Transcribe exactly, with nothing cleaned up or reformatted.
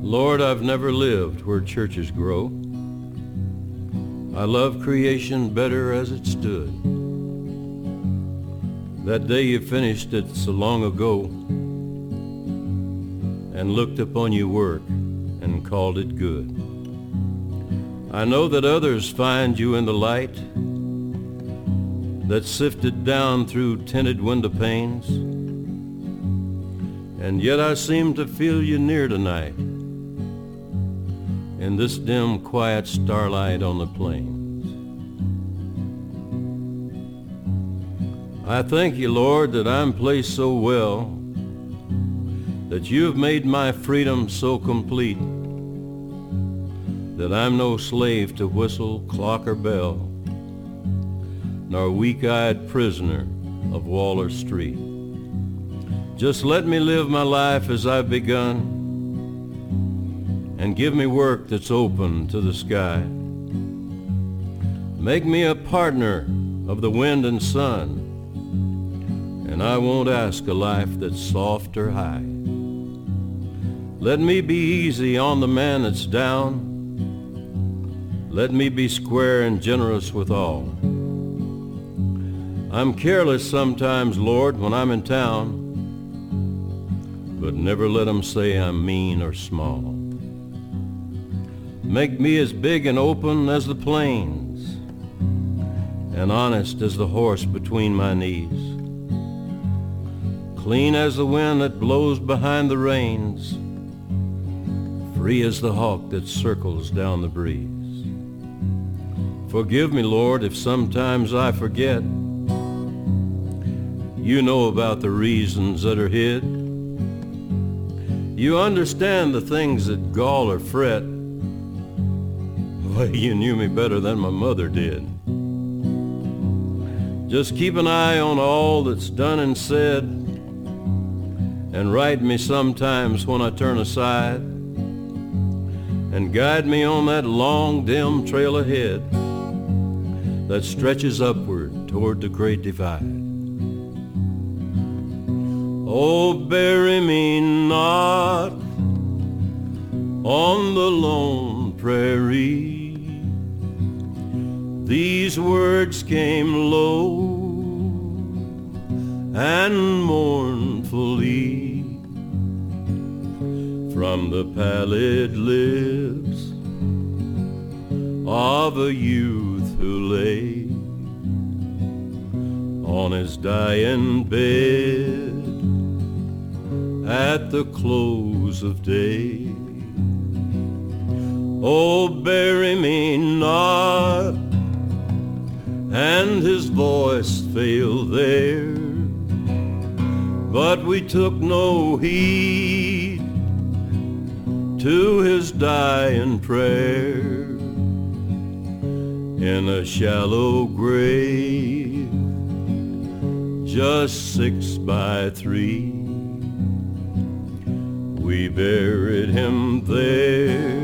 Lord, I've never lived where churches grow. I love creation better as it stood. That day you finished it so long ago, and looked upon your work and called it good. I know that others find you in the light that sifted down through tinted window panes, and yet I seem to feel you near tonight in this dim, quiet starlight on the plains. I thank you, Lord, that I'm placed so well, that you've made my freedom so complete, that I'm no slave to whistle, clock, or bell, nor weak-eyed prisoner of Waller Street. Just let me live my life as I've begun, and give me work that's open to the sky. Make me a partner of the wind and sun, and I won't ask a life that's soft or high. Let me be easy on the man that's down. Let me be square and generous with all. I'm careless sometimes, Lord, when I'm in town, but never let 'em say I'm mean or small. Make me as big and open as the plains, and honest as the horse between my knees, clean as the wind that blows behind the reins, free as the hawk that circles down the breeze. Forgive me, Lord, if sometimes I forget. You know about the reasons that are hid. You understand the things that gall or fret. Well, you knew me better than my mother did. Just keep an eye on all that's done and said, and right me sometimes when I turn aside, and guide me on that long, dim trail ahead that stretches upward toward the great divide. Oh, bury me not on the lone prairie. These words came low and mournfully from the pallid lips of a youth who lay on his dying bed at the close of day. Oh, bury me not, and his voice failed there, but we took no heed to his dying prayer. In a shallow grave, just six by three, we buried him there.